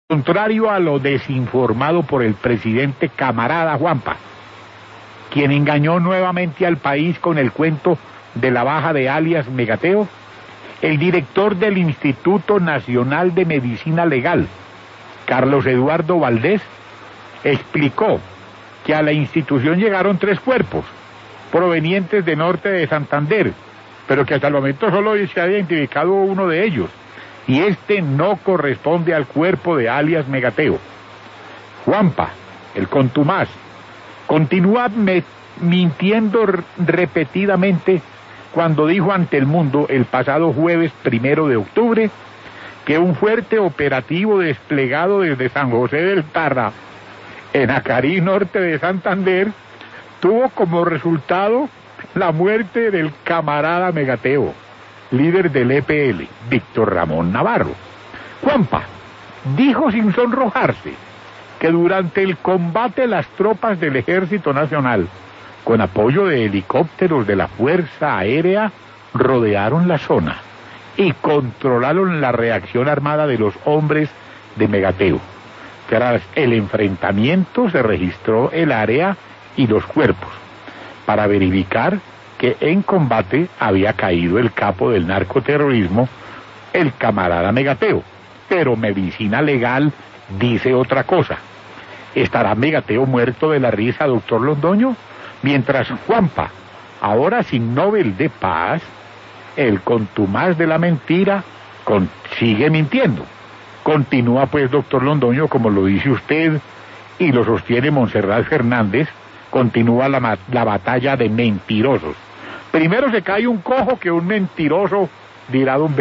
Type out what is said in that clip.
Contrario a lo desinformado por el presidente camarada Juanpa, quien engañó nuevamente al país con el cuento de la baja de alias Megateo, el director del Instituto Nacional de Medicina Legal, Carlos Eduardo Valdés, explicó que a la institución llegaron 3 cuerpos provenientes de norte de Santander, pero que hasta el momento solo se ha identificado uno de ellos, y este no corresponde al cuerpo de alias Megateo. Juanpa, el contumaz, continúa mintiendo repetidamente cuando dijo ante el mundo el pasado jueves 1 de octubre que un fuerte operativo desplegado desde San José del Tarra, en Acarí, norte de Santander, tuvo como resultado la muerte del camarada Megateo, líder del EPL, Víctor Ramón Navarro. Juanpa dijo sin sonrojarse que durante el combate las tropas del Ejército Nacional, con apoyo de helicópteros de la Fuerza Aérea, rodearon la zona y controlaron la reacción armada de los hombres de Megateo. Tras el enfrentamiento se registró el área y los cuerpos para verificar que en combate había caído el capo del narcoterrorismo, el camarada Megateo. Pero Medicina Legal dice otra cosa. ¿Estará Megateo muerto de la risa, doctor Londoño? Mientras Juanpa, ahora sin Nobel de Paz, el contumaz de la mentira, sigue mintiendo. Continúa pues, doctor Londoño, como lo dice usted y lo sostiene Montserrat Fernández, continúa la batalla de mentirosos. Primero se cae un cojo que un mentiroso, dirá don